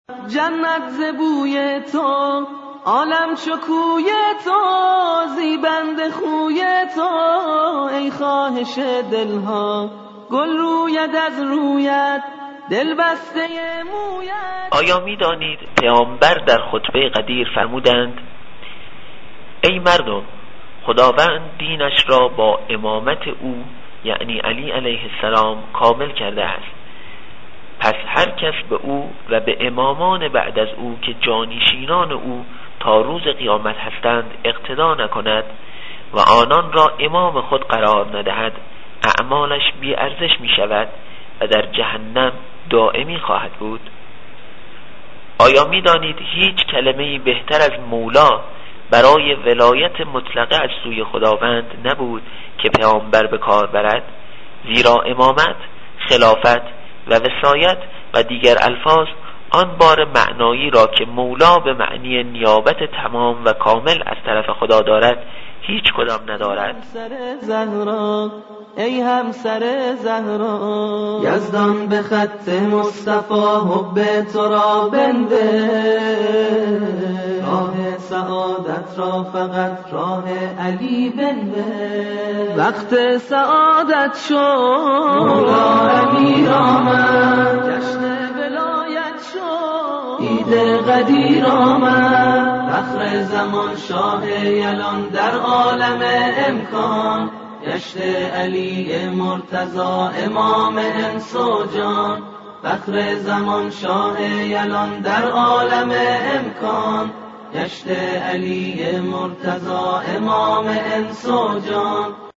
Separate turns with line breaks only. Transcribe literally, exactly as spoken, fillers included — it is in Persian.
جنت ز بوی تو، عالم شکوی تو، زیبند خوی تو، ای خواهش دلها، گل روید از رویت، دل بسته مویت.
آیا می دانید پیامبر در خطبه قدیر فرمودند ای مردم، خداوند دینش را با امامت او یعنی علی علیه السلام کامل کرده است، پس هر کس به او و به امامان بعد از او که جانشینان او تا روز قیامت هستند اقتدا نکند و آنان را امام خود قرار ندهد، اعمالش بی ارزش می شود و در جهنم دائمی خواهد بود. آیا می دانید هیچ کلمه‌ای بهتر از مولا برای ولایت مطلقه از سوی خداوند نبود که پیامبر به کار برد؟ زیرا امامت، خلافت و وصایت و دیگر الفاظ آن بار معنایی را که مولا به معنی نیابت تمام و کامل از طرف خدا دارد هیچ کدام ندارد.
همسر زهرا، ای همسر زهرا، یزدان به خط مصطفی حب تو را بنده، راه سعادت را فقط راه علی بنده. وقت سعادت شد، مولا امیر آمد، جشن ولایت شد، عید قدیر آمد، فخر زمان شاه یلان در عالم امکان، گشت علی مرتضی امام انس و جان، فخر زمان شاه یلان در عالم امکان، گشت علی مرتضی امام انس و جان.